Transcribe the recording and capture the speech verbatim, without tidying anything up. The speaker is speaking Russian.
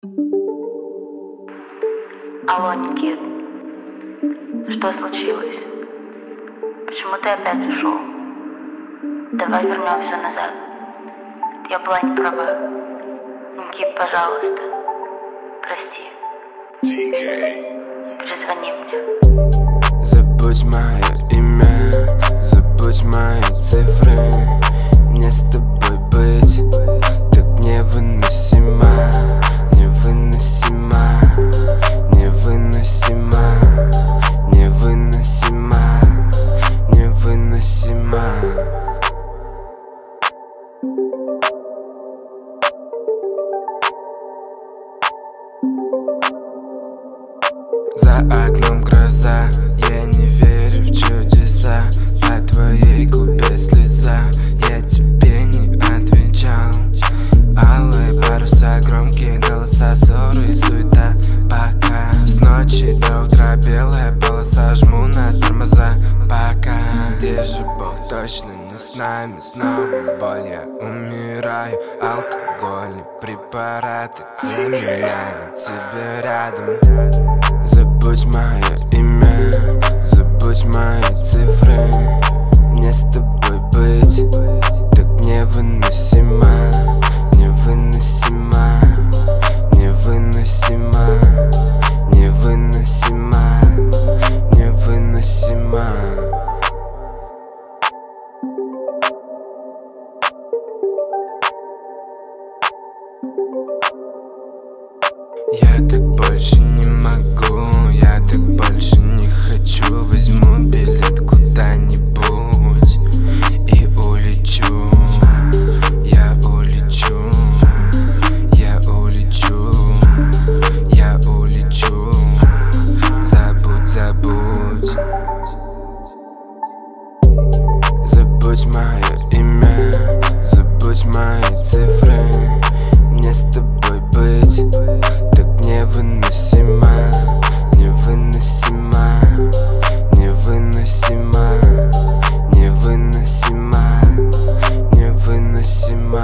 Алло, Никит, что случилось? Почему ты опять ушел? Давай вернемся назад. Я была не права. Никит, пожалуйста, прости. Перезвони мне. Забудь мое имя, забудь мои цифры. Мне с тобой быть так невыносимо, невыносимо, невыносимо, невыносимо, невыносимо. За окном гроза, я не верю в чудеса. По твоей губе слеза, я тебе не отвечал. Алые паруса, громкие голоса, ссоры и суета. Пока с ночи до утра белая полоса, жму на тормоза. Пока где же Бог точно не с нами, снова в боль я умираю. Алкогольные препараты заменяют тебя рядом. Забудь мое имя, забудь мои цифры. Мне с тобой быть так невыносимо, невыносимо, невыносимо, невыносимо, невыносимо. Я так больше не могу, я так больше не хочу. Возьму билет куда-нибудь и улечу. Я улечу, я улечу, я улечу. Забудь, забудь. Забудь мое имя, забудь мои цифры. Мне с тобой быть так невыносимо, невыносимо, невыносимо, невыносимо, невыносимо.